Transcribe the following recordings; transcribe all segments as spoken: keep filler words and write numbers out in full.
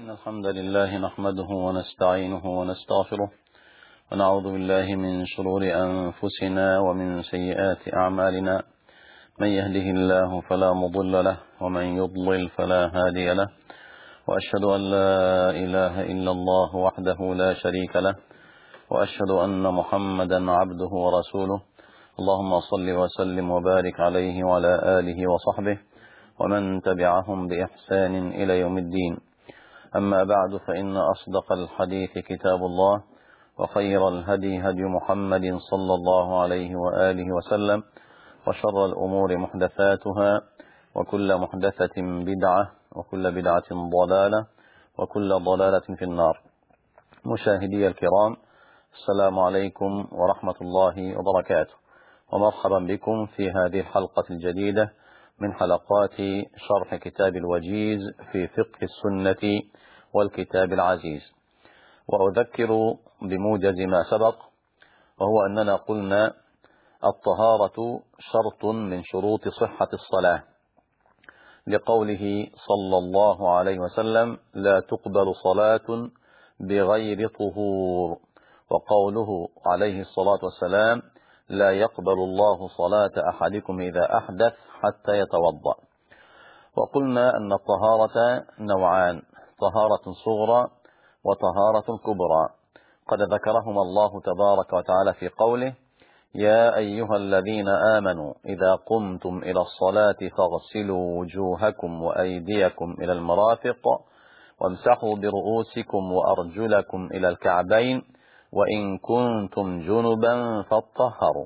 إن الحمد لله نحمده ونستعينه ونستغفره ونعوذ بالله من شرور أنفسنا ومن سيئات أعمالنا. من يهده الله فلا مضل له ومن يضلل فلا هادي له، وأشهد أن لا إله إلا الله وحده لا شريك له، وأشهد أن محمدا عبده ورسوله. اللهم صل وسلم وبارك عليه وعلى آله وصحبه ومن تبعهم بإحسان إلى يوم الدين. أما بعد، فإن أصدق الحديث كتاب الله، وخير الهدي هدي محمد صلى الله عليه وآله وسلم، وشر الأمور محدثاتها، وكل محدثة بدعة، وكل بدعة ضلالة، وكل ضلالة في النار. مشاهدي الكرام، السلام عليكم ورحمة الله وبركاته، ومرحبا بكم في هذه الحلقة الجديدة من حلقات شرح كتاب الوجيز في فقه السنة والكتاب العزيز. وأذكر بموجز ما سبق، وهو أننا قلنا الطهارة شرط من شروط صحة الصلاة، لقوله صلى الله عليه وسلم: لا تقبل صلاة بغير طهور، وقوله عليه الصلاة والسلام: لا يقبل الله صلاة أحدكم إذا أحدث حتى يتوضأ. وقلنا أن الطهارة نوعان: طهارة صغرى وطهارة كبرى، قد ذكرهما الله تبارك وتعالى في قوله: يا أيها الذين آمنوا إذا قمتم إلى الصلاة فاغسلوا وجوهكم وأيديكم إلى المرافق وامسحوا برؤوسكم وأرجلكم إلى الكعبين وإن كنتم جنبا فاطهروا.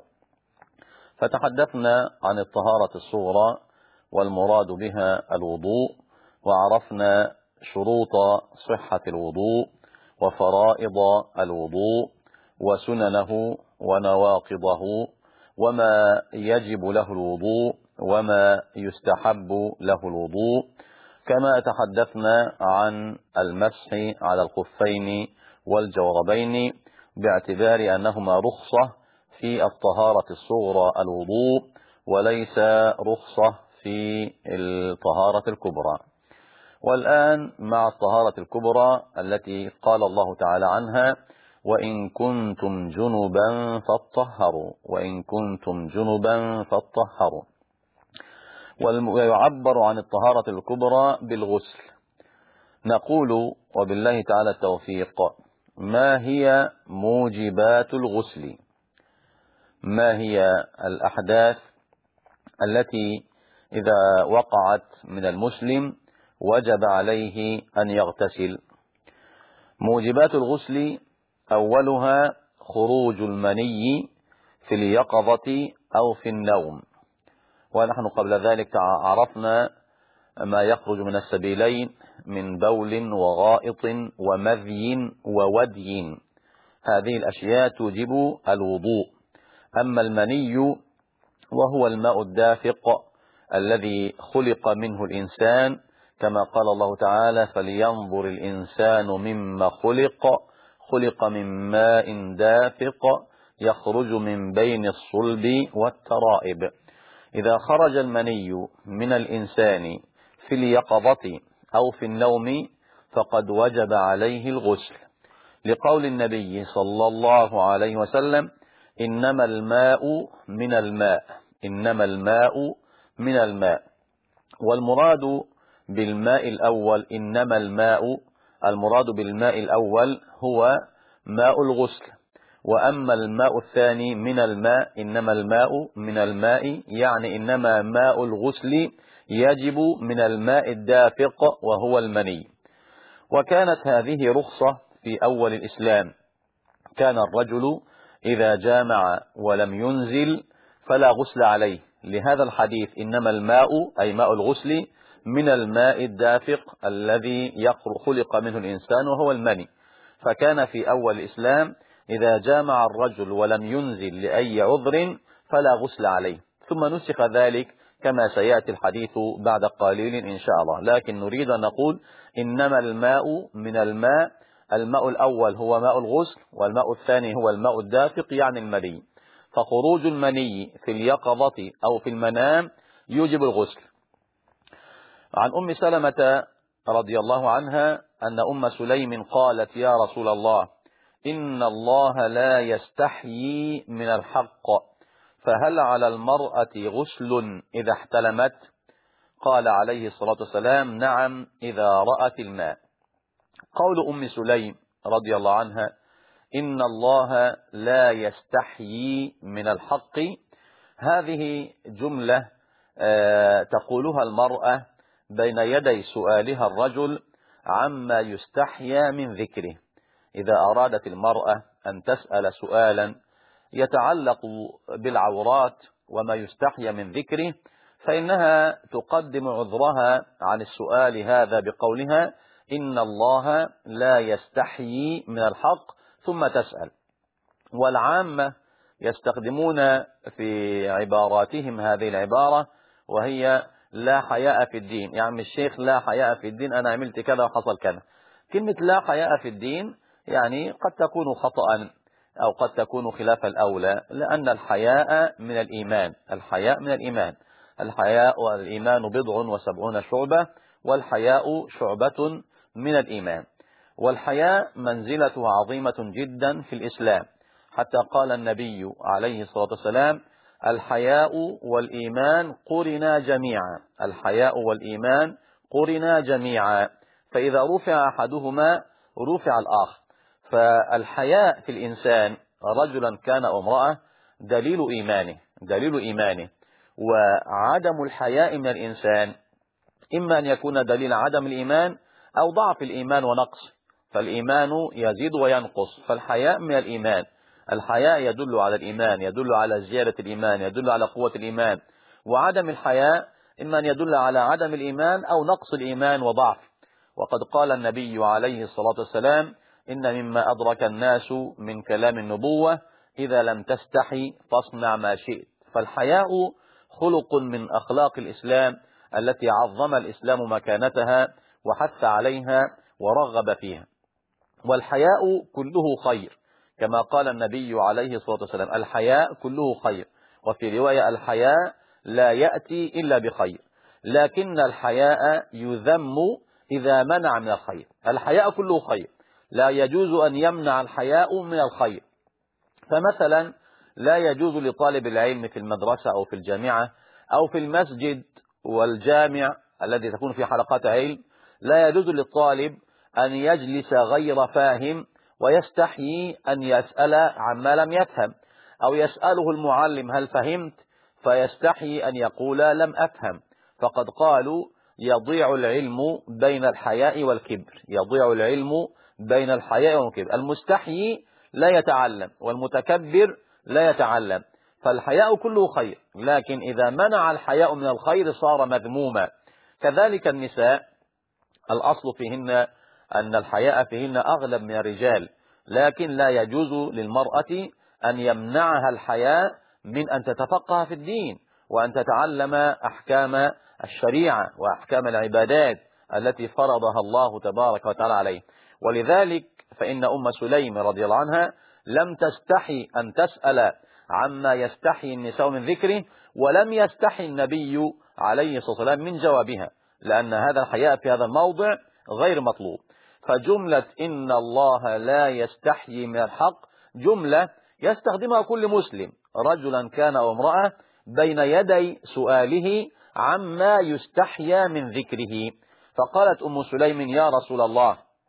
فتحدثنا عن الطهارة الصغرى والمراد بها الوضوء، وعرفنا شروط صحة الوضوء وفرائض الوضوء وسننه ونواقضه وما يجب له الوضوء وما يستحب له الوضوء، كما تحدثنا عن المسح على الخفين والجوربين باعتبار أنهما رخصة في الطهارة الصغرى الوضوء، وليس رخصة في الطهارة الكبرى. والآن مع الطهارة الكبرى التي قال الله تعالى عنها: وإن كنتم جنبا فاطهروا، وإن كنتم جنبا فاطهروا. ويعبر عن الطهارة الكبرى بالغسل. نقول وبالله تعالى التوفيق: ما هي موجبات الغسل؟ ما هي الأحداث التي إذا وقعت من المسلم وجب عليه أن يغتسل؟ موجبات الغسل: أولها خروج المني في اليقظة أو في النوم، ونحن قبل ذلك عرفنا ما يخرج من السبيلين من بول وغائط ومذي وودي. هذه الأشياء توجب الوضوء. أما المني وهو الماء الدافق الذي خلق منه الإنسان، كما قال الله تعالى: فلينظر الإنسان مما خلق خلق من ماء دافق يخرج من بين الصلب والترائب. إذا خرج المني من الإنسان في اليقظة أو في النوم فقد وجب عليه الغسل، لقول النبي صلى الله عليه وسلم: إنما الماء من الماء، إنما الماء من الماء. والمراد بالماء الأول إنما الماء المراد بالماء الأول هو ماء الغسل، وأما الماء الثاني من الماء إنما الماء من الماء، يعني إنما ماء الغسل يجب من الماء الدافق وهو المني. وكانت هذه رخصة في أول الإسلام، كان الرجل إذا جامع ولم ينزل فلا غسل عليه، لهذا الحديث: إنما الماء أي ماء الغسل من الماء الدافق الذي خلق منه الإنسان وهو المني. فكان في أول الإسلام إذا جامع الرجل ولم ينزل لأي عذر فلا غسل عليه، ثم نسخ ذلك كما سيأتي الحديث بعد قليل إن شاء الله. لكن نريد أن نقول إنما الماء من الماء، الماء الأول هو ماء الغسل، والماء الثاني هو الماء الدافق يعني المني. فخروج المني في اليقظة أو في المنام يوجب الغسل. عن أم سلمة رضي الله عنها أن أم سليم قالت يا رسول الله إن الله لا يستحيي من الحق، فهل على المرأة غسل إذا احتلمت؟ قال عليه الصلاة والسلام نعم إذا رأت الماء. قول أم سليم رضي الله عنها إن الله لا يستحيي من الحق، هذه جملة تقولها المرأة بين يدي سؤالها الرجل عما يستحيا من ذكره. إذا أرادت المرأة أن تسأل سؤالا يتعلق بالعورات وما يستحيا من ذكره، فإنها تقدم عذرها عن السؤال هذا بقولها إن الله لا يستحيي من الحق ثم تسأل. والعامة يستخدمون في عباراتهم هذه العبارة وهي لا حياء في الدين. يعني الشيخ لا حياء في الدين، أنا عملت كذا وحصل كذا. كلمة لا حياء في الدين يعني قد تكون خطأ أو قد تكون خلاف الأولى، لأن الحياء من الإيمان. الحياء من الإيمان. الحياء والإيمان بضع وسبعون شعبة، والحياء شعبة من الإيمان. والحياء منزلته عظيمة جدا في الإسلام، حتى قال النبي عليه الصلاة والسلام الحياء والإيمان قرنا جميعا. الحياء والإيمان قرنا جميعا، فإذا رفع أحدهما رفع الآخر. فالحياء في الإنسان رجلا كان أو امرأة دليل إيمانه دليل إيمانه وعدم الحياء من الإنسان إما أن يكون دليل عدم الإيمان أو ضعف الإيمان ونقص، فالإيمان يزيد وينقص، فالحياء من الإيمان. الحياء يدل على الإيمان، يدل على زيادة الإيمان، يدل على قوة الإيمان. وعدم الحياء إما أن يدل على عدم الإيمان أو نقص الإيمان وضعف. وقد قال النبي عليه الصلاة والسلام إن مما أدرك الناس من كلام النبوة إذا لم تستحي فاصنع ما شئت. فالحياء خلق من أخلاق الإسلام التي عظم الإسلام مكانتها وحث عليها ورغب فيها. والحياء كله خير، كما قال النبي عليه الصلاة والسلام الحياء كله خير. وفي رواية الحياء لا يأتي إلا بخير، لكن الحياء يذم إذا منع من الخير. الحياء كله خير، لا يجوز أن يمنع الحياء من الخير. فمثلا لا يجوز لطالب العلم في المدرسة أو في الجامعة أو في المسجد والجامع الذي تكون في حلقات علم، لا يجوز للطالب أن يجلس غير فاهم ويستحيي أن يسأل عما لم يفهم، أو يسأله المعلم هل فهمت فيستحيي أن يقول لم أفهم. فقد قالوا يضيع العلم بين الحياء والكبر، يضيع العلم بين الحياء والكبر. المستحيي لا يتعلم والمتكبر لا يتعلم. فالحياء كله خير، لكن إذا منع الحياء من الخير صار مذموما. كذلك النساء الأصل فيهن أن الحياء فيهن أغلب من الرجال، لكن لا يجوز للمرأة أن يمنعها الحياء من أن تتفقه في الدين وأن تتعلم أحكام الشريعة وأحكام العبادات التي فرضها الله تبارك وتعالى عليه. ولذلك فإن أم سليم رضي الله عنها لم تستحي أن تسأل عما يستحي النساء من ذكره، ولم يستحي النبي عليه الصلاة والسلام من جوابها، لأن هذا الحياء في هذا الموضع غير مطلوب. فجملة إن الله لا يستحيي من الحق جملة يستخدمها كل مسلم رجلا كان أو امرأة بين يدي سؤاله عما يستحيا من ذكره. فقالت أم سليم يا رسول الله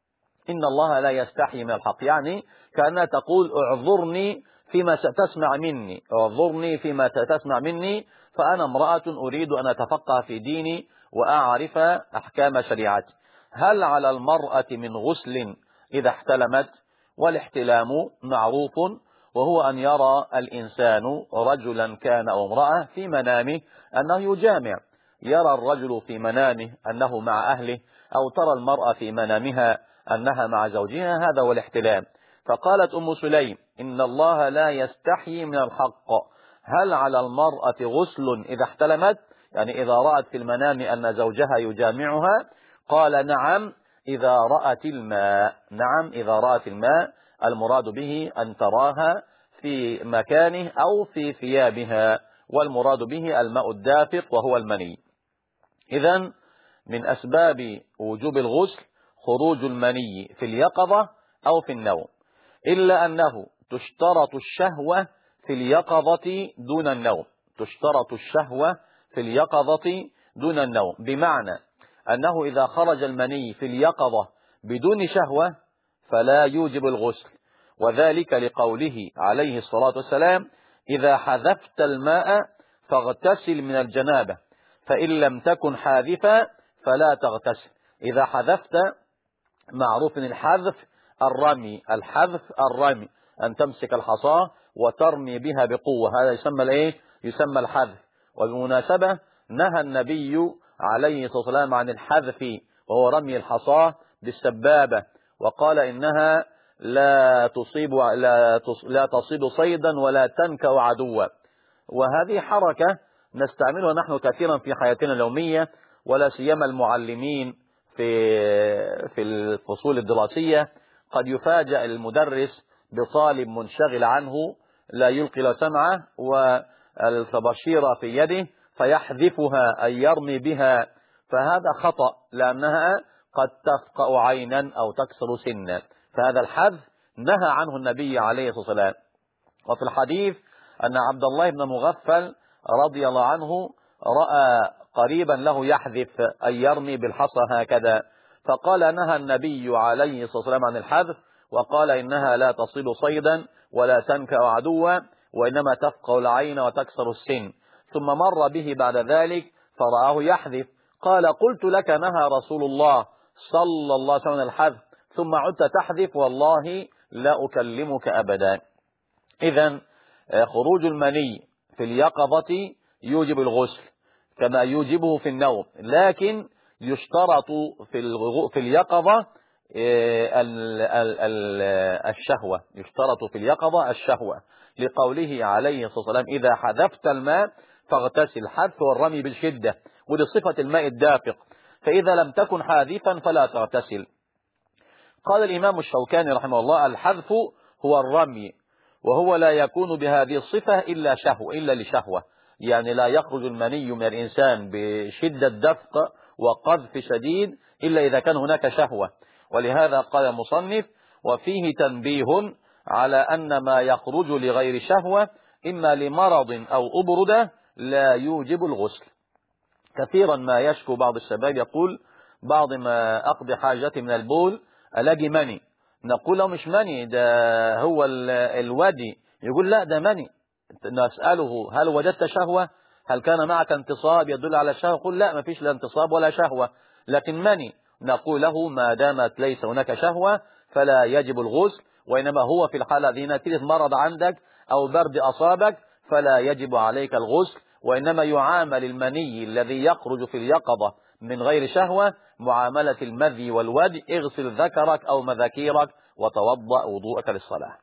إن الله لا يستحيي من الحق، يعني كأنها تقول اعذرني فيما ستسمع مني اعذرني فيما ستسمع مني فأنا امرأة أريد أن أتفقه في ديني وأعرف أحكام شريعتي. هل على المرأة من غسل إذا احتلمت؟ والاحتلام معروف، وهو أن يرى الإنسان رجلا كان أو امرأة في منامه أنه يجامع. يرى الرجل في منامه أنه مع أهله، أو ترى المرأة في منامها أنها مع زوجها، هذا هو الاحتلام. فقالت أم سليم إن الله لا يستحيي من الحق، هل على المرأة غسل إذا احتلمت؟ يعني إذا رأت في المنام أن زوجها يجامعها. قال نعم إذا رأت الماء. نعم إذا رأت الماء، المراد به أن تراها في مكانه أو في ثيابها، والمراد به الماء الدافق وهو المني. إذن من أسباب وجوب الغسل خروج المني في اليقظة أو في النوم، إلا أنه تشترط الشهوة في اليقظة دون النوم. تشترط الشهوة في اليقظة دون النوم، بمعنى أنه إذا خرج المني في اليقظة بدون شهوة فلا يوجب الغسل، وذلك لقوله عليه الصلاة والسلام: إذا حذفت الماء فاغتسل من الجنابة، فإن لم تكن حاذفا فلا تغتسل. إذا حذفت، معروف من الحذف الرمي، الحذف الرمي، أن تمسك الحصاة وترمي بها بقوة، هذا يسمى الايه؟ يسمى الحذف. وبالمناسبة نهى النبي عليه الصلاة والسلام عن الحذف، وهو رمي الحصاة بالسبابة، وقال إنها لا تصيب لا لا تصيد صيدا ولا تنكأ عدوا. وهذه حركة نستعملها نحن كثيرا في حياتنا اليومية، ولا سيما المعلمين في في الفصول الدراسية. قد يفاجأ المدرس بطالب منشغل عنه لا يلقي له سمعه والطباشيرة في يده فيحذفها أي يرمي بها، فهذا خطأ، لأنها قد تفقأ عينا أو تكسر سنا، فهذا الحذف نهى عنه النبي عليه الصلاة والسلام. وفي الحديث أن عبد الله بن مغفل رضي الله عنه رأى قريبا له يحذف أي يرمي بالحصى هكذا، فقال نهى النبي عليه الصلاة والسلام عن الحذف، وقال إنها لا تصيد صيدا ولا تنكأ عدوا، وإنما تفقأ العين وتكسر السن. ثم مر به بعد ذلك فرآه يحذف، قال: قلت لك نهى رسول الله صلى الله عليه وسلم عن الحذف ثم عدت تحذف، والله لا أكلمك أبدا. إذن خروج المني في اليقظة يوجب الغسل كما يوجبه في النوم، لكن يشترط في في اليقظة الشهوة، يشترط في اليقظة الشهوة، لقوله عليه الصلاة والسلام: إذا حذفت الماء فاغتسل. الحذف والرمي بالشدة، ودي صفة الماء الدافق، فإذا لم تكن حاذفا فلا تغتسل. قال الإمام الشوكاني رحمه الله: الحذف هو الرمي، وهو لا يكون بهذه الصفة إلا شهوة إلا لشهوة، يعني لا يخرج المني من الإنسان بشدة دفق وقذف شديد إلا إذا كان هناك شهوة. ولهذا قال المصنف: وفيه تنبيه على أن ما يخرج لغير شهوة إما لمرض أو أبردة لا يوجب الغسل. كثيرا ما يشكو بعض الشباب يقول: بعض ما أقضي حاجتي من البول ألاقي مني، نقول له مش مني، ده هو الودي، يقول لا ده مني. نسأله: هل وجدت شهوة؟ هل كان معك انتصاب يدل على الشهوة؟ يقول لا، ما فيش لا انتصاب ولا شهوة، لكن مني. نقول له: ما دامت ليس هناك شهوة فلا يجب الغسل، وإنما هو في الحالة دي نتيجة مرض عندك أو برد أصابك فلا يجب عليك الغسل، وإنما يعامل المني الذي يخرج في اليقظة من غير شهوة معاملة المذي والودي: اغسل ذكرك أو مذاكيرك وتوضأ وضوءك للصلاة.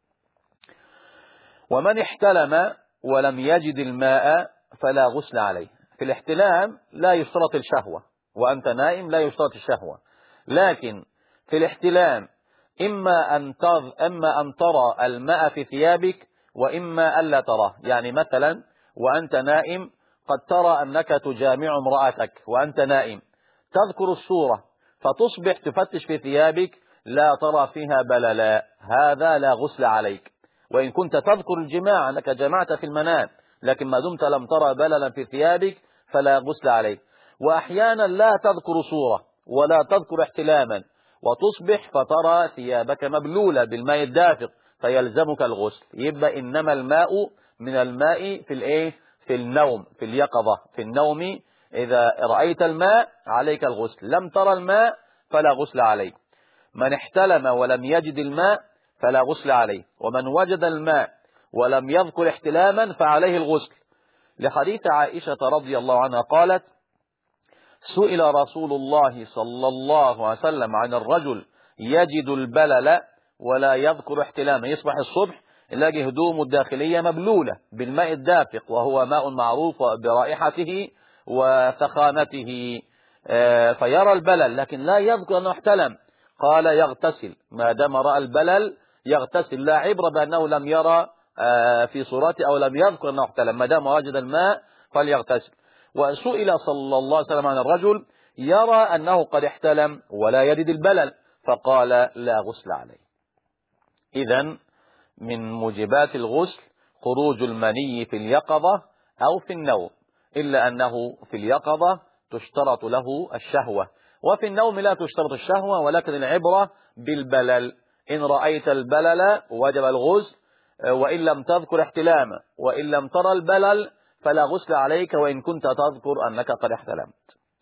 ومن احتلم ولم يجد الماء فلا غسل عليه. في الاحتلام لا يشترط الشهوة، وأنت نائم لا يشترط الشهوة، لكن في الاحتلام إما أن إما أن ترى الماء في ثيابك وإما ألا تراه. يعني مثلا وأنت نائم قد ترى أنك تجامع امرأتك وأنت نائم، تذكر الصورة فتصبح تفتش في ثيابك لا ترى فيها بللا، هذا لا غسل عليك. وإن كنت تذكر الجماع أنك جمعت في المنام، لكن ما دمت لم ترى بللا في ثيابك فلا غسل عليك. وأحيانا لا تذكر صورة ولا تذكر احتلاما وتصبح فترى ثيابك مبلولة بالماء الدافق فيلزمك الغسل. يبقى إنما الماء من الماء في الايه في النوم، في اليقظة، في النوم. إذا رأيت الماء عليك الغسل، لم ترى الماء فلا غسل عليك. من احتلم ولم يجد الماء فلا غسل عليه، ومن وجد الماء ولم يذكر احتلاما فعليه الغسل، لحديث عائشة رضي الله عنها قالت: سئل رسول الله صلى الله عليه وسلم عن الرجل يجد البلل ولا يذكر احتلاما، يصبح الصبح يلاقي هدومه الداخلية مبلولة بالماء الدافق، وهو ماء معروف برائحته وثخانته، فيرى البلل لكن لا يذكر أنه احتلم، قال: يغتسل، ما دام رأى البلل يغتسل، لا عبرة بأنه لم يرى في صورته أو لم يذكر أنه احتلم، ما دام وجد الماء فليغتسل. وسئل صلى الله عليه وسلم عن الرجل يرى أنه قد احتلم ولا يجد البلل، فقال لا غسل عليه. إذن من موجبات الغسل خروج المني في اليقظة أو في النوم، إلا أنه في اليقظة تشترط له الشهوة، وفي النوم لا تشترط الشهوة، ولكن العبرة بالبلل. إن رأيت البلل وجب الغسل، وإن لم تذكر احتلاما، وإن لم ترى البلل فلا غسل عليك وإن كنت تذكر أنك قد احتلمت.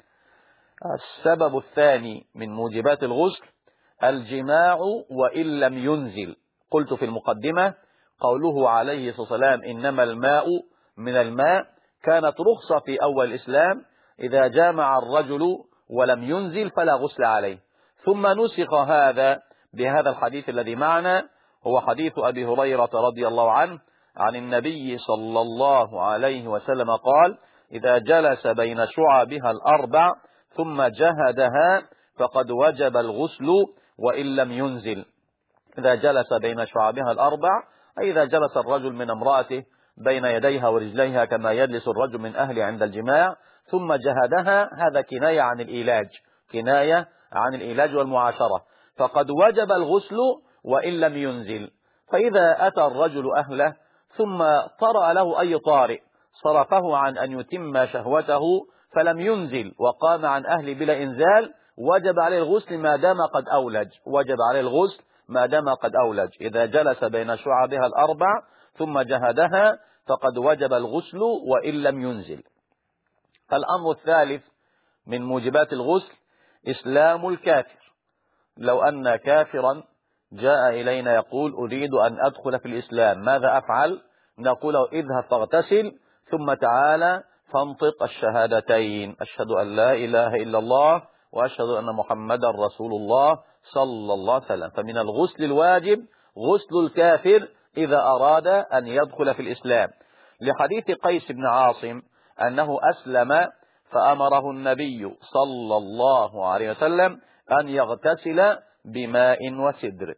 السبب الثاني من موجبات الغسل الجماع وإن لم ينزل. قلت في المقدمة قوله عليه الصلاة والسلام إنما الماء من الماء كانت رخصة في أول الإسلام، إذا جامع الرجل ولم ينزل فلا غسل عليه. ثم نسخ هذا بهذا الحديث الذي معنا، هو حديث أبي هريرة رضي الله عنه عن النبي صلى الله عليه وسلم قال إذا جلس بين شعبها الأربع ثم جهدها فقد وجب الغسل وإن لم ينزل. إذا جلس بين شعبها الأربع أي إذا جلس الرجل من امرأته بين يديها ورجليها كما يجلس الرجل من أهله عند الجماع ثم جهدها، هذا كناية عن الإيلاج، كناية عن الإيلاج والمعاشرة، فقد وجب الغسل وإن لم ينزل. فإذا أتى الرجل أهله ثم طرأ له أي طارئ صرفه عن أن يتم شهوته فلم ينزل وقام عن أهله بلا إنزال، وجب عليه الغسل ما دام قد أولج، وجب عليه الغسل ما دام قد أولج. إذا جلس بين شعبها الأربع ثم جهدها فقد وجب الغسل وإن لم ينزل. الأمر الثالث من موجبات الغسل إسلام الكافر. لو أن كافرا جاء إلينا يقول أريد أن أدخل في الإسلام ماذا أفعل؟ نقول له اذهب فاغتسل ثم تعالى فانطق الشهادتين أشهد أن لا إله إلا الله وأشهد أن محمدا رسول الله صلى الله عليه وسلم. فمن الغسل الواجب غسل الكافر إذا أراد أن يدخل في الإسلام، لحديث قيس بن عاصم أنه أسلم فأمره النبي صلى الله عليه وسلم أن يغتسل بماء وسدر.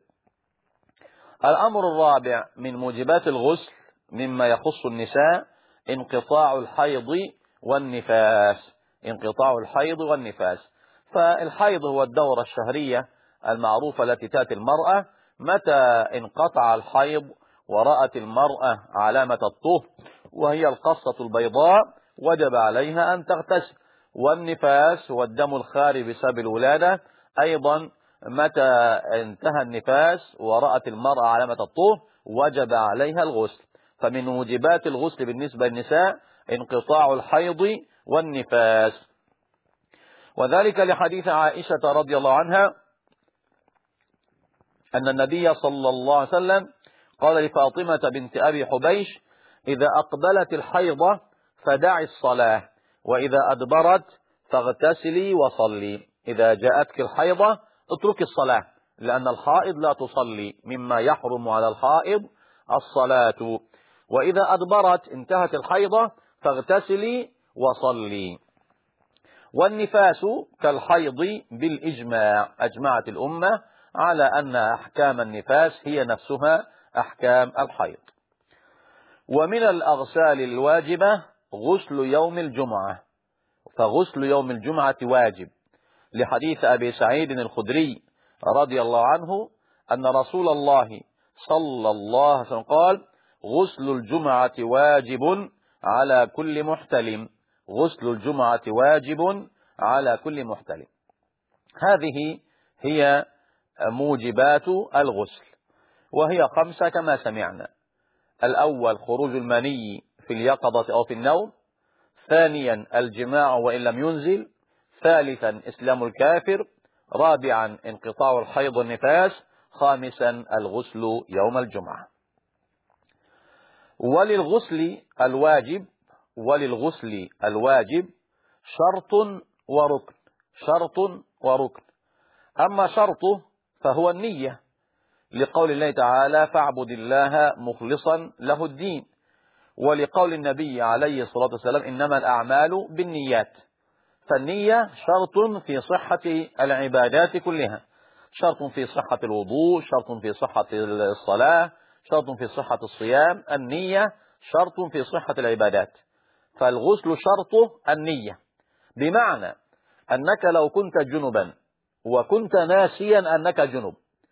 الأمر الرابع من موجبات الغسل مما يخص النساء انقطاع الحيض والنفاس. انقطاع الحيض والنفاس، فالحيض هو الدورة الشهرية المعروفة التي تأتي المرأة. متى انقطع الحيض ورأت المرأة علامة الطهر وهي القصة البيضاء وجب عليها أن تغتسل. والنفاس هو الدم الخارج بسبب الولادة، أيضا متى انتهى النفاس ورأت المرأة علامة الطهر وجب عليها الغسل. فمن موجبات الغسل بالنسبة للنساء انقطاع الحيض والنفاس، وذلك لحديث عائشة رضي الله عنها أن النبي صلى الله عليه وسلم قال لفاطمة بنت أبي حبيش إذا أقبلت الحيضة فدعي الصلاة وإذا أدبرت فاغتسلي وصلي. إذا جاءتك الحيضة اترك الصلاة، لأن الحائض لا تصلي، مما يحرم على الحائض الصلاة. وإذا أدبرت انتهت الحيضة فاغتسلي وصلي. والنفاس كالحيض بالإجماع، أجمعت الأمة على أن أحكام النفاس هي نفسها أحكام الحيض. ومن الأغسال الواجبة غسل يوم الجمعة، فغسل يوم الجمعة واجب، لحديث أبي سعيد الخدري رضي الله عنه أن رسول الله صلى الله عليه وسلم قال غسل الجمعة واجب على كل محتلم. غسل الجمعة واجب على كل محتلم. هذه هي موجبات الغسل، وهي خمسة كما سمعنا. الأول خروج المني في اليقظة أو في النوم، ثانيا الجماع وإن لم ينزل، ثالثا إسلام الكافر، رابعا انقطاع الحيض والنفاس، خامسا الغسل يوم الجمعة. وللغسل الواجب وللغسل الواجب شرط وركن، شرط وركن. أما شرطه فهو النية، لقول الله تعالى فاعبد الله مخلصا له الدين، ولقول النبي عليه الصلاة والسلام إنما الأعمال بالنيات. فالنية شرط في صحة العبادات كلها، شرط في صحة الوضوء، شرط في صحة الصلاة، شرط في صحة الصيام. النية شرط في صحة العبادات، فالغسل شرطه النية، بمعنى أنك لو كنت جنبا وكنت ناسيا أنك جنب،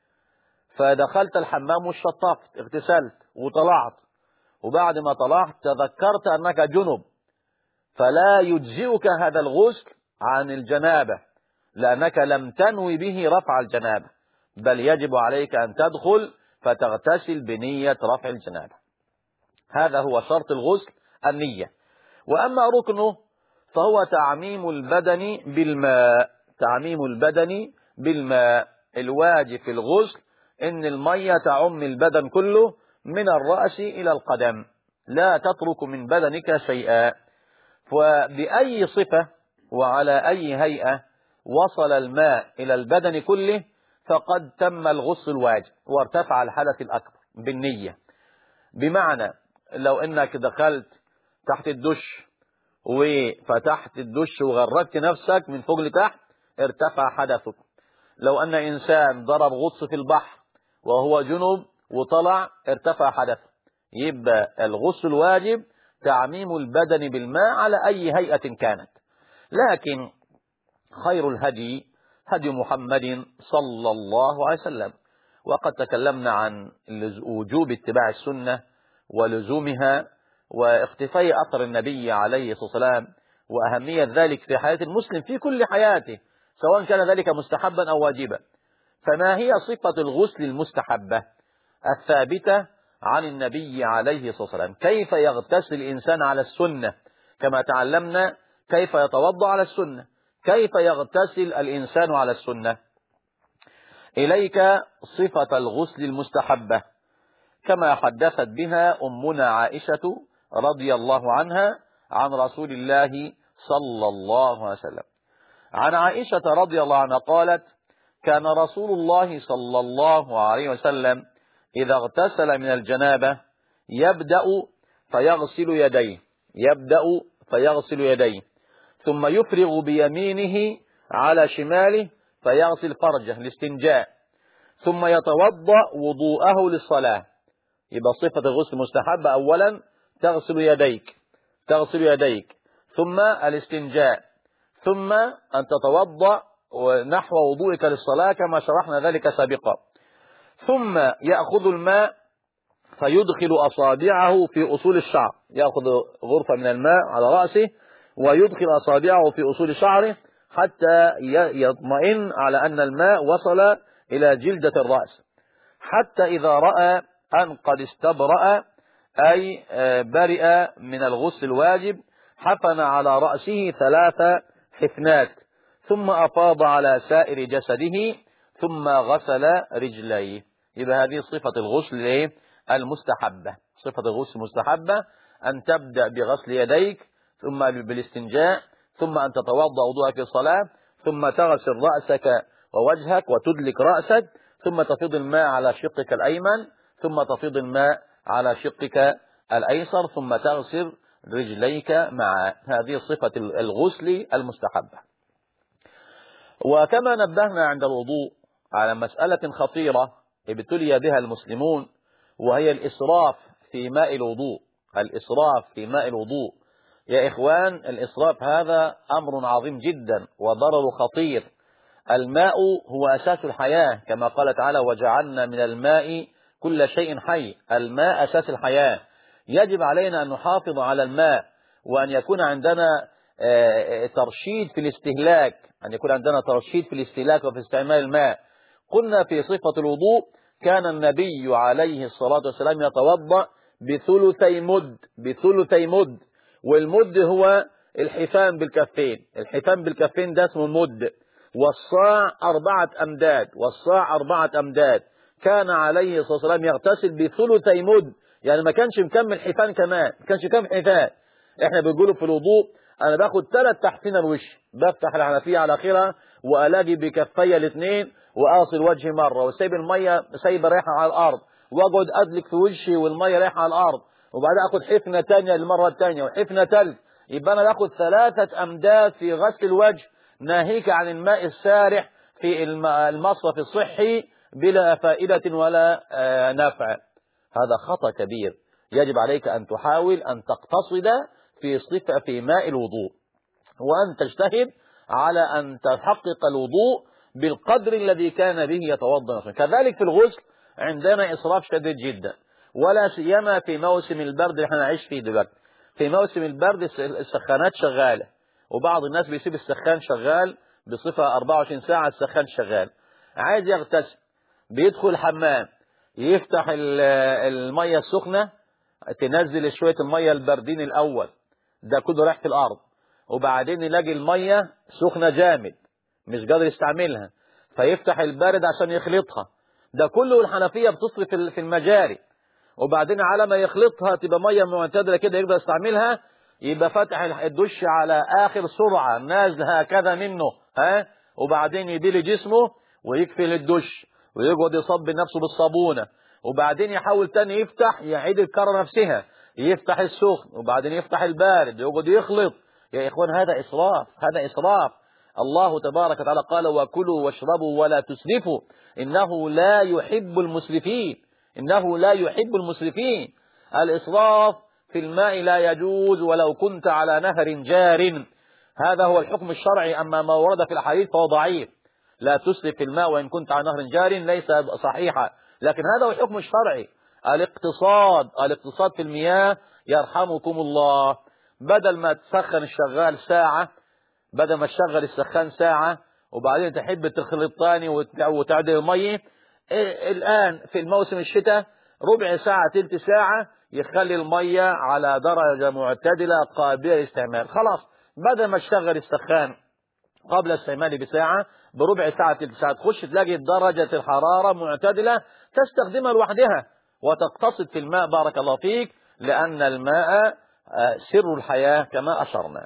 فدخلت الحمام وشطفت اغتسلت وطلعت، وبعد ما طلعت تذكرت أنك جنب، فلا يجزئك هذا الغسل عن الجنابة، لأنك لم تنوي به رفع الجنابة، بل يجب عليك أن تدخل فتغتسل بنية رفع الجنابة. هذا هو شرط الغسل، النية. وأما ركنه فهو تعميم البدن بالماء، تعميم البدن بالماء. الواجب في الغسل إن المية تعم البدن كله من الرأس إلى القدم، لا تترك من بدنك شيئا. فبأي صفة وعلى أي هيئة وصل الماء إلى البدن كله فقد تم الغسل الواجب وارتفع الحدث الأكبر بالنية. بمعنى لو إنك دخلت تحت الدش وفتحت الدش وغرقت نفسك من فوق لتحت ارتفع حدثك. لو أن إنسان ضرب غطس في البحر وهو جنوب وطلع ارتفع حدثه. يبقى الغسل الواجب تعميم البدن بالماء على أي هيئة كانت. لكن خير الهدي هدي محمد صلى الله عليه وسلم، وقد تكلمنا عن وجوب اتباع السنة ولزومها واختفاء أثر النبي عليه الصلاة والسلام وأهمية ذلك في حياة المسلم في كل حياته سواء كان ذلك مستحبا أو واجبا. فما هي صفة الغسل المستحبة الثابتة عن النبي عليه الصلاة والسلام؟ كيف يغتسل الإنسان على السنة كما تعلمنا، كيف يتوضأ على السنة، كيف يغتسل الإنسان على السنة. إليك صفة الغسل المستحبة كما حدثت بها أمنا عائشة رضي الله عنها عن رسول الله صلى الله عليه وسلم. عن عائشة رضي الله عنها قالت: كان رسول الله صلى الله عليه وسلم إذا اغتسل من الجنابة يبدأ فيغسل يديه يبدأ فيغسل يديه ثم يفرغ بيمينه على شماله فيغسل فرجه الاستنجاء ثم يتوضأ وضوءه للصلاة. يبقى صفة الغسل المستحبة أولا تغسل يديك تغسل يديك ثم الاستنجاء ثم أن تتوضأ نحو وضوءك للصلاة كما شرحنا ذلك سابقا، ثم يأخذ الماء فيدخل أصابعه في أصول الشعر، يأخذ غرفة من الماء على رأسه ويدخل أصابعه في أصول شعره حتى يطمئن على أن الماء وصل إلى جلدة الرأس، حتى إذا رأى أن قد استبرأ أي برئ من الغسل الواجب حفن على رأسه ثلاث حفنات ثم أفاض على سائر جسده ثم غسل رجليه. يبقى هذه صفة الغسل المستحبة. صفة الغسل المستحبة أن تبدأ بغسل يديك ثم بالاستنجاء ثم أن تتوضأ وضوءك في الصلاة ثم تغسل رأسك ووجهك وتدلك رأسك ثم تفيض الماء على شقك الأيمن ثم تفيض الماء على شقك الأيسر ثم تغسل رجليك مع هذه صفة الغسل المستحبة. وكما نبهنا عند الوضوء على مسألة خطيرة ابتلي بها المسلمون وهي الإسراف في ماء الوضوء. الإسراف في ماء الوضوء يا إخوان، الإسراف هذا أمر عظيم جدا وضرر خطير. الماء هو أساس الحياة كما قال تعالى: وجعلنا من الماء كل شيء حي. الماء أساس الحياة. يجب علينا أن نحافظ على الماء وأن يكون عندنا ترشيد في الاستهلاك أن يكون عندنا ترشيد في الاستهلاك وفي استعمال الماء. قلنا في صفة الوضوء كان النبي عليه الصلاة والسلام يتوضأ بثلثي مد بثلثي مد والمد هو الحفان بالكفين. الحفان بالكفين ده اسمه المد. والصاع أربعة أمداد والصاع أربعة أمداد. كان عليه الصلاة والسلام يغتسل بثلثي مد، يعني ما كانش مكمل حفان كمان، ما كانش مكمل حفان. احنا بنقوله في الوضوء انا باخد ثلاث تحتين الوش، بفتح الحنفية على اخرها والاقي بكفي الاثنين واغسل وجهي مرة وسيب المية سايبه رايحة على الارض واقعد ادلك في وشي والمية رايحة على الارض وبعدين اخد حفنة تانية للمرة الثانية وحفنة ثالث. يبقى انا باخد ثلاثة امداد في غسل الوجه ناهيك عن الماء السارح في المصرف الصحي بلا فائدة ولا نفع. هذا خطأ كبير. يجب عليك أن تحاول أن تقتصد في صفة في ماء الوضوء وأن تجتهد على أن تحقق الوضوء بالقدر الذي كان به يتوضأ. كذلك في الغسل عندنا إسراف شديد جدا، ولا سيما في موسم البرد اللي احنا نعيش فيه دلوقتي. في موسم البرد السخانات شغالة، وبعض الناس بيسيب السخان شغال بصفة أربعة وعشرين ساعة، السخان شغال، عايز يغتسل بيدخل الحمام يفتح المية السخنة، تنزل شوية المية الباردين الأول، ده كله رايح في الأرض، وبعدين يلاقي المية سخنة جامد مش قادر يستعملها، فيفتح البارد عشان يخلطها، ده كله الحنفية بتصرف في المجاري، وبعدين على ما يخلطها تبقى مية معتدلة كده يقدر يستعملها، يبقى فتح الدش على آخر سرعة نازل هكذا منه، ها، وبعدين يبيل جسمه ويكفل الدش ويقعد يصب نفسه بالصابونة، وبعدين يحاول تاني يفتح يعيد الكرة نفسها، يفتح السخن وبعدين يفتح البارد يقعد يخلط. يا إخوان هذا إسراف، هذا إسراف. الله تبارك وتعالى قال وكلوا واشربوا ولا تسرفوا إنه لا يحب المسرفين، إنه لا يحب المسرفين. الإسراف في الماء لا يجوز ولو كنت على نهر جار، هذا هو الحكم الشرعي. أما ما ورد في الحديث فهو ضعيف، لا تسرف في الماء وإن كنت على نهر جار ليس صحيحا، لكن هذا هو الحكم الشرعي. الاقتصاد الاقتصاد في المياه يرحمكم الله، بدل ما تسخن الشغال ساعة، بدل ما تشغل السخان ساعة وبعدين تحب تخلط ثاني وتعدل المية، الآن في الموسم الشتاء ربع ساعة تلت ساعة يخلي المية على درجة معتدلة قابلة للاستعمال، خلاص بدل ما تشغل السخان قبل استعماله بساعة بربع ساعة تلت ساعة تخش تلاقي درجة الحرارة معتدلة تستخدمها لوحدها وتقتصد في الماء. بارك الله فيك، لأن الماء سر الحياة كما أشرنا.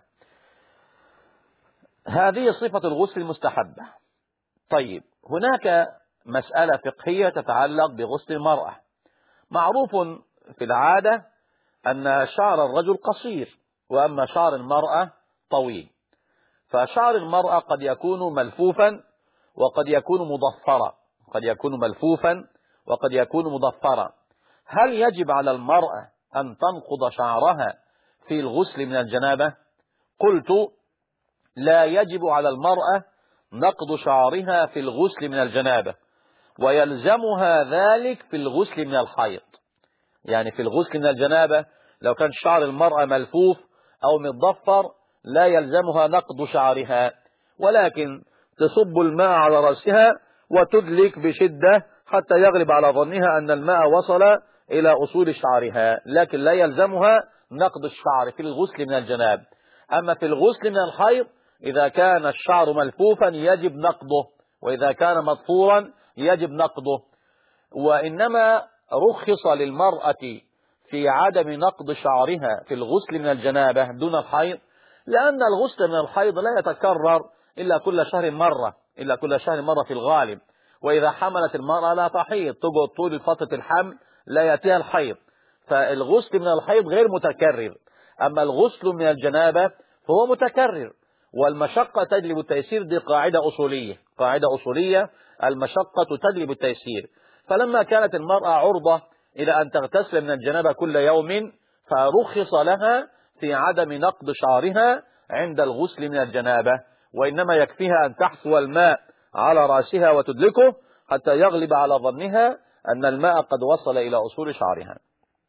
هذه صفة الغسل المستحبة. طيب هناك مسألة فقهية تتعلق بغسل المرأة. معروف في العادة أن شعر الرجل قصير وأما شعر المرأة طويل، فشعر المرأة قد يكون ملفوفا وقد يكون مضفرا، قد يكون ملفوفا وقد يكون مضفرا. هل يجب على المرأة أن تنقض شعرها في الغسل من الجنابة؟ قلت لا يجب على المرأة نقض شعرها في الغسل من الجنابة، ويلزمها ذلك في الغسل من الحيض. يعني في الغسل من الجنابة لو كان شعر المرأة ملفوف أو متضفر لا يلزمها نقض شعرها، ولكن تصب الماء على رأسها وتدلك بشدة حتى يغلب على ظنها أن الماء وصل إلى أصول شعرها، لكن لا يلزمها نقض الشعر في الغسل من الجناب. أما في الغسل من الحيض إذا كان الشعر ملفوفا يجب نقضه، وإذا كان مضفورا يجب نقضه. وإنما رخص للمرأة في عدم نقض شعرها في الغسل من الجنابة دون الحيض، لأن الغسل من الحيض لا يتكرر إلا كل شهر مرة، إلا كل شهر مرة في الغالب، وإذا حملت المرأة لا تحيض، تقعد طول فترة الحمل لا يأتيها الحيض، فالغسل من الحيض غير متكرر. أما الغسل من الجنابة فهو متكرر، والمشقة تجلب التيسير، دي قاعدة أصولية، قاعدة أصولية، المشقة تجلب التيسير. فلما كانت المرأة عرضة إلى أن تغتسل من الجنابة كل يوم فرخص لها في عدم نقض شعرها عند الغسل من الجنابة، وإنما يكفيها أن تحثو الماء على رأسها وتدلكه حتى يغلب على ظنها أن الماء قد وصل إلى أصول شعرها.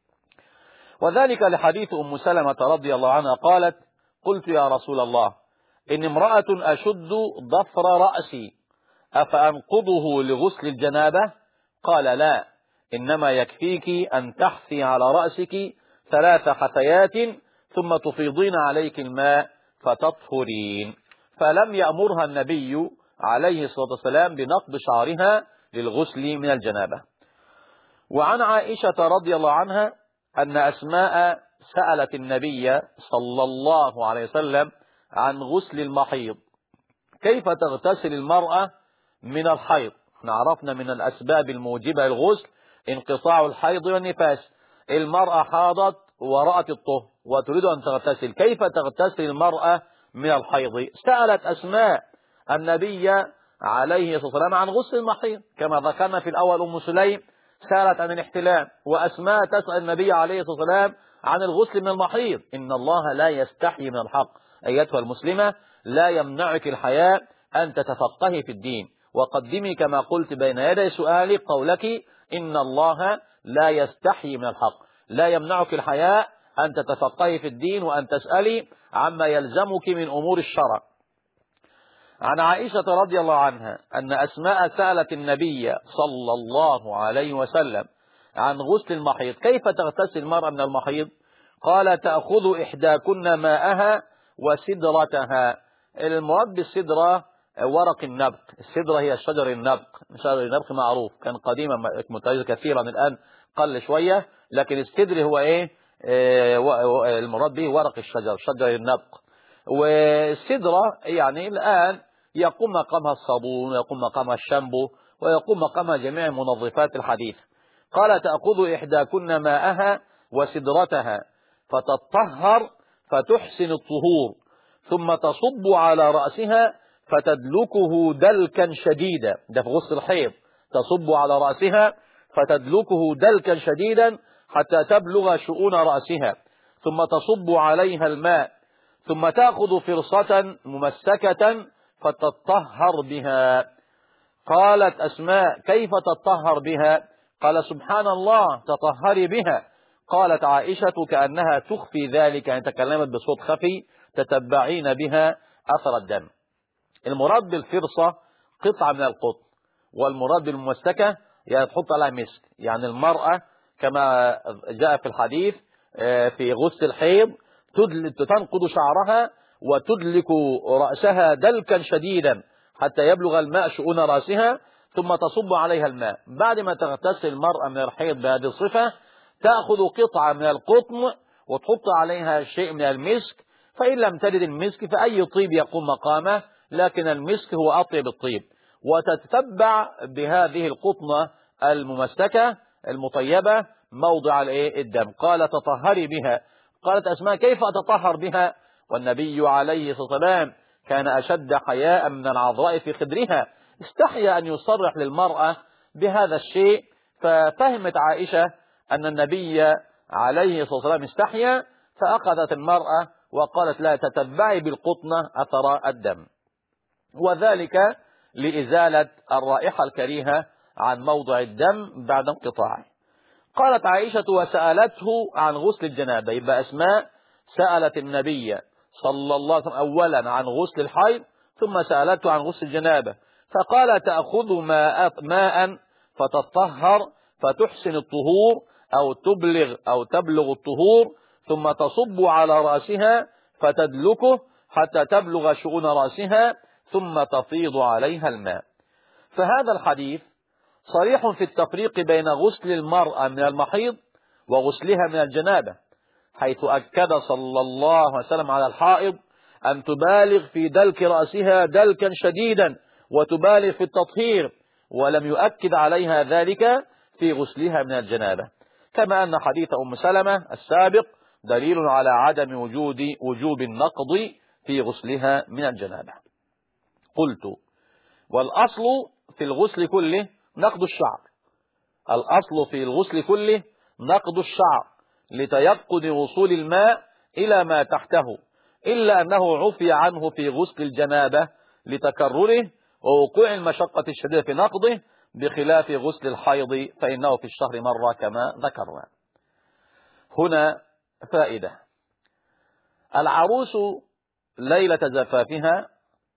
وذلك لحديث أم سلمة رضي الله عنها قالت قلت يا رسول الله إن امرأة أشد ضفر رأسي أفأنقضه لغسل الجنابة؟ قال لا، إنما يكفيك أن تحثي على رأسك ثلاث حثيات ثم تفيضين عليك الماء فتطهرين. فلم يأمرها النبي عليه الصلاة والسلام بنقض شعرها للغسل من الجنابة. وعن عائشة رضي الله عنها أن أسماء سألت النبي صلى الله عليه وسلم عن غسل المحيض، كيف تغتسل المرأة من الحيض؟ احنا عرفنا من الأسباب الموجبة للغسل انقطاع الحيض والنفاس، المرأة حاضت ورأت الطهر وتريد أن تغتسل، كيف تغتسل المرأة من الحيض؟ سألت أسماء النبي عليه الصلاة والسلام عن غسل المحيض، كما ذكرنا في الأول أم سليم سألت عن الاحتلام، وأسماء تسأل النبي عليه الصلاة والسلام عن الغسل من المحيض. إن الله لا يستحي من الحق. أيتها المسلمة، لا يمنعك الحياء أن تتفقهي في الدين. وقدمي كما قلت بين يدي سؤالي قولك إن الله لا يستحي من الحق. لا يمنعك الحياء أن تتفقهي في الدين وأن تسألي عما يلزمك من أمور الشرع. عن عائشة رضي الله عنها أن أسماء سألت النبي صلى الله عليه وسلم عن غسل المحيض، كيف تغتسل المرأة من المحيض؟ قال تأخذ إحداكن ماءها وسدرتها. المراد بالسدرة ورق النبق. السدرة هي شجر النبق، شجر النبق معروف كان قديما متواجد كثيرا، الآن قل شوية، لكن السدر هو إيه؟ آه المراد به ورق الشجر، شجر النبق. والسدرة يعني الآن يقوم مقامها الصابون ويقوم مقامها الشامبو ويقوم مقامها جميع المنظفات الحديثة. قال تأخذ إحداكن ماءها وسدرتها فتطهر فتحسن الطهور ثم تصب على رأسها فتدلكه دلكا شديدا. ده في غسل الحيض، تصب على رأسها فتدلكه دلكا شديدا حتى تبلغ شؤون رأسها، ثم تصب عليها الماء، ثم تأخذ فرصة ممسكة فتطهر بها. قالت أسماء كيف تطهر بها؟ قال سبحان الله تطهري بها. قالت عائشة كأنها تخفي ذلك، يعني تكلمت بصوت خفي تتبعين بها أثر الدم. المراد بالفرصة قطعة من القطن، والمراد بالممسكة يعني تحط عليها مسك. يعني المرأة كما جاء في الحديث في غسل الحيض تنقض شعرها وتدلك رأسها دلكا شديدا حتى يبلغ الماء شؤون رأسها، ثم تصب عليها الماء. بعد ما تغتسل المرأة من الحيض بهذه الصفة تأخذ قطعة من القطن وتحط عليها شيء من المسك، فإن لم تجد المسك فأي طيب يقوم مقامه، لكن المسك هو أطيب الطيب، وتتبع بهذه القطنة الممسكة المطيبة موضع الدم. قال تطهري بها. قالت أسماء كيف أتطهر بها؟ والنبي عليه الصلاة والسلام كان أشد حياء من العذراء في خدرها، استحيا أن يصرح للمرأة بهذا الشيء، ففهمت عائشة أن النبي عليه الصلاة والسلام استحيا، فأخذت المرأة وقالت لا تتبعي بالقطنة أثر الدم، وذلك لإزالة الرائحة الكريهة عن موضع الدم بعد انقطاعه. قالت عائشة وسألته عن غسل الجنابة. يبقى أسماء سألت النبي صلى الله عليه وسلم أولا عن غسل الحيض، ثم سألته عن غسل الجنابة، فقال تأخذ ماء, ماء فتطهر فتحسن الطهور أو تبلغ أو تبلغ الطهور، ثم تصب على رأسها فتدلكه حتى تبلغ شؤون رأسها، ثم تفيض عليها الماء. فهذا الحديث صريح في التفريق بين غسل المرأة من المحيض وغسلها من الجنابة، حيث أكد صلى الله عليه وسلم على الحائض أن تبالغ في دلك رأسها دلكا شديدا وتبالغ في التطهير، ولم يؤكد عليها ذلك في غسلها من الجنابة، كما أن حديث أم سلمة السابق دليل على عدم وجود وجوب النقض في غسلها من الجنابة. قلت والأصل في الغسل كله نقض الشعر. الأصل في الغسل كله نقض الشعر لتيقن وصول الماء إلى ما تحته، إلا أنه عفي عنه في غسل الجنابة لتكرره ووقوع المشقة الشديدة في نقضه، بخلاف غسل الحيض فإنه في الشهر مرة كما ذكرنا. هنا فائدة: العروس ليلة زفافها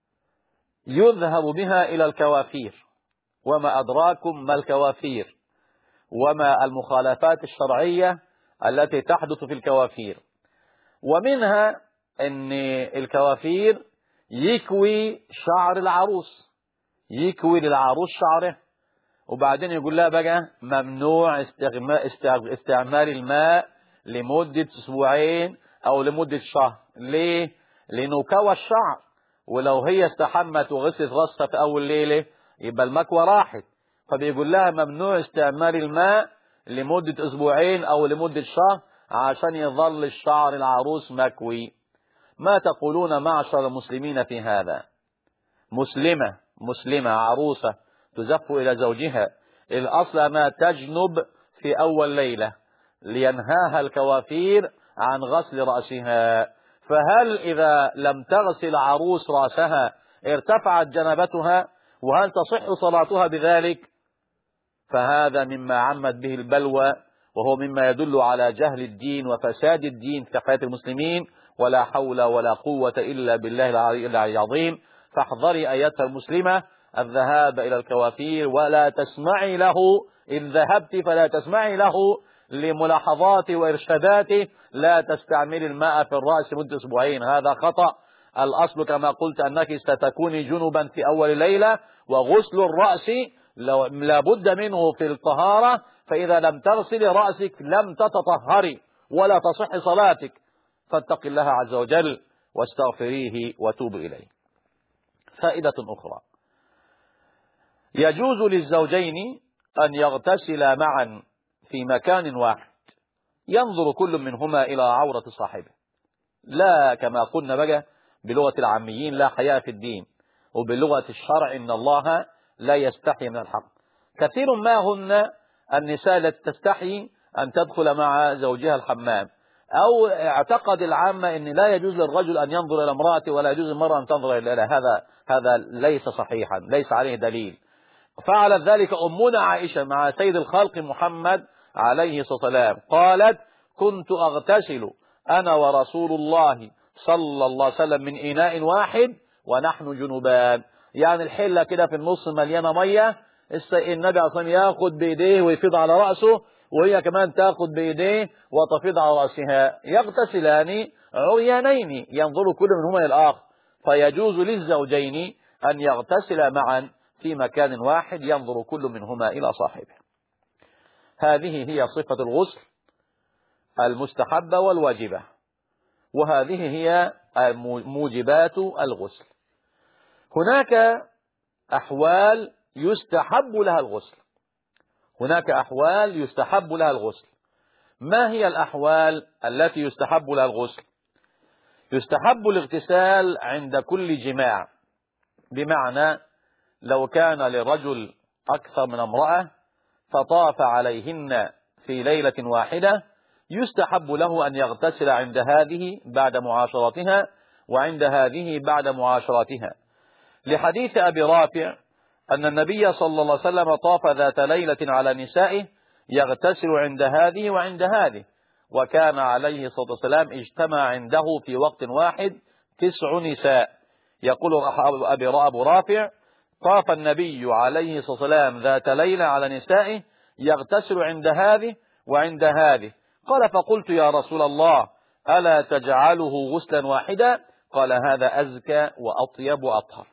يذهب بها إلى الكوافير، وما أدراكم ما الكوافير وما المخالفات الشرعية التي تحدث في الكوافير. ومنها أن الكوافير يكوي شعر العروس، يكوي للعروس شعره، وبعدين يقول لها بقى ممنوع استعمال الماء لمدة أسبوعين أو لمدة شهر. ليه؟ لأنه كوى الشعر، ولو هي استحمت وغسلت راسها في أول ليلة يبقى المكوى راحت، فبيقول لها ممنوع استعمال الماء لمدة أسبوعين أو لمدة شهر عشان يظل الشعر العروس مكوي. ما تقولون معشر المسلمين في هذا؟ مسلمة مسلمة عروسة تزف إلى زوجها، الأصل ما تجنب في أول ليلة لينهاها الكوافير عن غسل رأسها، فهل إذا لم تغسل عروس رأسها ارتفعت جنابتها؟ وهل تصح صلاتها بذلك؟ فهذا مما عمت به البلوى، وهو مما يدل على جهل الدين وفساد الدين في حياة المسلمين، ولا حول ولا قوة إلا بالله العلي العظيم. فاحذري أيتها المسلمة الذهاب إلى الكوافير، ولا تسمعي له إن ذهبت، فلا تسمعي له لملاحظاته وإرشاداته. لا تستعملي الماء في الرأس مدة أسبوعين، هذا خطأ. الأصل كما قلت أنك ستكوني جنبا في أول ليلة، وغسل الرأس لابد منه في الطهارة، فإذا لم تغسلي رأسك لم تتطهري ولا تصح صلاتك. فاتق الله عز وجل واستغفريه وتوب إليه. فائدة أخرى: يجوز للزوجين أن يغتسلا معا في مكان واحد، ينظر كل منهما إلى عورة صاحبه، لا كما قلنا بقى بلغة العاميين لا حياء في الدين، وبلغة الشرع إن الله لا يستحي من الحق. كثير ما هن النساء التي تستحي أن تدخل مع زوجها الحمام، أو اعتقد العامة أن لا يجوز للرجل أن ينظر إلى امرأته ولا يجوز للمرأة أن تنظر إلى هذا هذا ليس صحيحا، ليس عليه دليل. فعلت ذلك أمنا عائشة مع سيد الخلق محمد عليه الصلاة والسلام، قالت: كنت أغتسل أنا ورسول الله صلى الله عليه وسلم من إناء واحد ونحن جنبان. يعني الحلة كده في النص مليانة مية، النبي عليه الصلاة والسلام ياخد بإيديه ويفيض على رأسه، وهي كمان تاخد بإيديه وتفيض على رأسها، يغتسلان عريانين ينظر كل منهما إلى الآخر. فيجوز للزوجين أن يغتسلا معا في مكان واحد ينظر كل منهما إلى صاحبه. هذه هي صفة الغسل المستحبة والواجبة، وهذه هي موجبات الغسل. هناك أحوال يستحب لها الغسل، هناك أحوال يستحب لها الغسل. ما هي الأحوال التي يستحب لها الغسل؟ يستحب الاغتسال عند كل جماع، بمعنى لو كان للرجل أكثر من امرأة فطاف عليهن في ليلة واحدة، يستحب له أن يغتسل عند هذه بعد معاشرتها، وعند هذه بعد معاشرتها، لحديث أبي رافع أن النبي صلى الله عليه وسلم طاف ذات ليلة على نسائه يغتسل عند هذه وعند هذه، وكان عليه الصلاة والسلام اجتمع عنده في وقت واحد تسع نساء. يقول أبو رافع: طاف النبي عليه الصلاة والسلام ذات ليلة على نسائه يغتسل عند هذه وعند هذه. قال: فقلت يا رسول الله ألا تجعله غسلا واحدا؟ قال: هذا أزكى وأطيب وأطهر.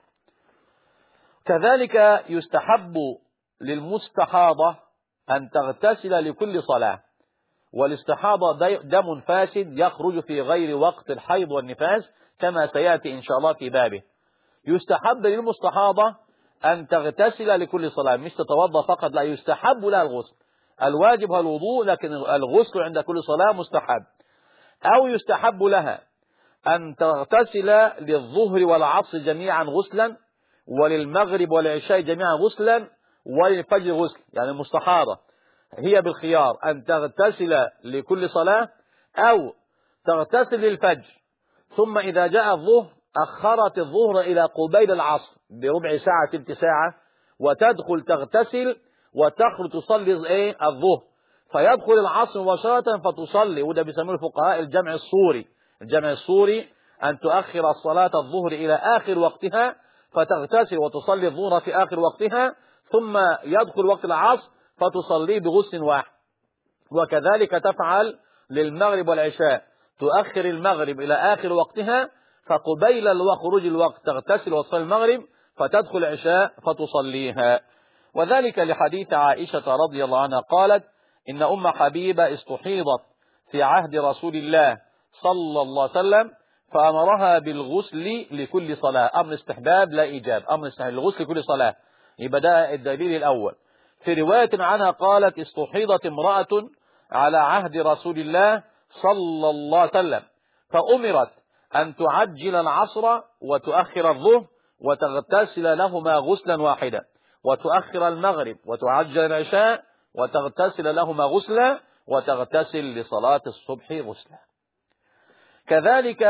كذلك يستحب للمستحاضة أن تغتسل لكل صلاة، والاستحاضة دم فاسد يخرج في غير وقت الحيض والنفاس كما سيأتي إن شاء الله في بابه. يستحب للمستحاضة أن تغتسل لكل صلاة، مش تتوضأ فقط، لا، يستحب لها الغسل. الواجب هو الوضوء، لكن الغسل عند كل صلاة مستحب. أو يستحب لها أن تغتسل للظهر والعصر جميعا غسلا، وللمغرب والعشاء جميعا غسلا، وللفجر غسل. يعني المستحاضة هي بالخيار أن تغتسل لكل صلاة، أو تغتسل للفجر ثم إذا جاء الظهر أخرت الظهر إلى قبيل العصر بربع ساعة تلت ساعة، وتدخل تغتسل وتخرج تصلي ايه الظهر، فيدخل العصر مباشرة فتصلي. وده بيسموه الفقهاء الجمع الصوري. الجمع الصوري أن تؤخر الصلاة الظهر إلى آخر وقتها فتغتسل وتصلي الظهر في آخر وقتها، ثم يدخل وقت العصر فتصلي بغسل واحد. وكذلك تفعل للمغرب والعشاء، تؤخر المغرب إلى آخر وقتها، فقبيل خروج الوقت تغتسل وتصلي المغرب، فتدخل العشاء فتصليها. وذلك لحديث عائشة رضي الله عنها قالت: إن أم حبيبة استحيضت في عهد رسول الله صلى الله عليه وسلم فأمرها بالغسل لكل صلاة. أمر استحباب لا إيجاب، أمر استحباب الغسل لكل صلاة. يبقى ده الدليل الأول. في رواية عنها قالت: استحيضت امرأة على عهد رسول الله صلى الله عليه وسلم فأمرت أن تعجل العصر وتؤخر الظهر وتغتسل لهما غسلا واحدا، وتؤخر المغرب وتعجل العشاء وتغتسل لهما غسلا، وتغتسل لصلاة الصبح غسلا. كذلك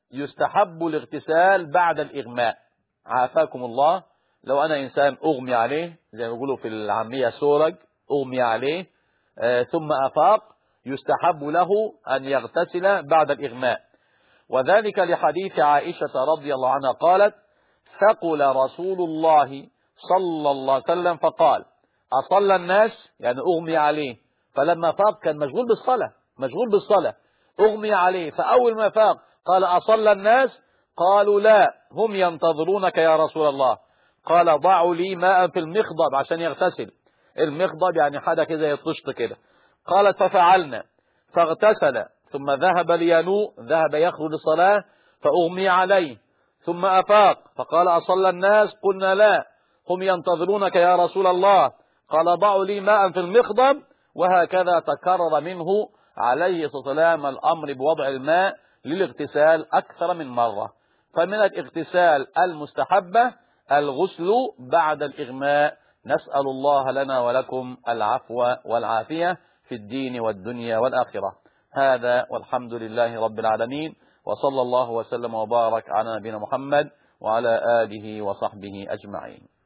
يستحب الاغتسال بعد الإغماء. عافاكم الله، لو أنا إنسان أغمي عليه زي ما يقولوا في العامية سورج، أغمي عليه آه ثم أفاق، يستحب له أن يغتسل بعد الإغماء، وذلك لحديث عائشة رضي الله عنها قالت: ثقل رسول الله صلى الله عليه وسلم فقال: أصلى الناس، يعني أغمي عليه، فلما فاق كان مشغول بالصلاة مشغول بالصلاة أغمي عليه، فأول ما فاق قال: أصلى الناس؟ قالوا: لا، هم ينتظرونك يا رسول الله. قال: ضعوا لي ماء في المخضب عشان يغتسل. المخضب يعني حاجة كده يطشط كده. قالت: ففعلنا، فاغتسل ثم ذهب لينوء، ذهب يخرج للصلاة فأغمي عليه، ثم أفاق فقال: أصلى الناس؟ قلنا: لا، هم ينتظرونك يا رسول الله. قال: ضعوا لي ماء في المخضب. وهكذا تكرر منه عليه الصلاة والسلام الأمر بوضع الماء للاغتسال أكثر من مرة. فمن الاغتسال المستحبة الغسل بعد الإغماء. نسأل الله لنا ولكم العفو والعافية في الدين والدنيا والآخرة. هذا والحمد لله رب العالمين، وصلى الله وسلم وبارك على نبينا محمد وعلى آله وصحبه أجمعين.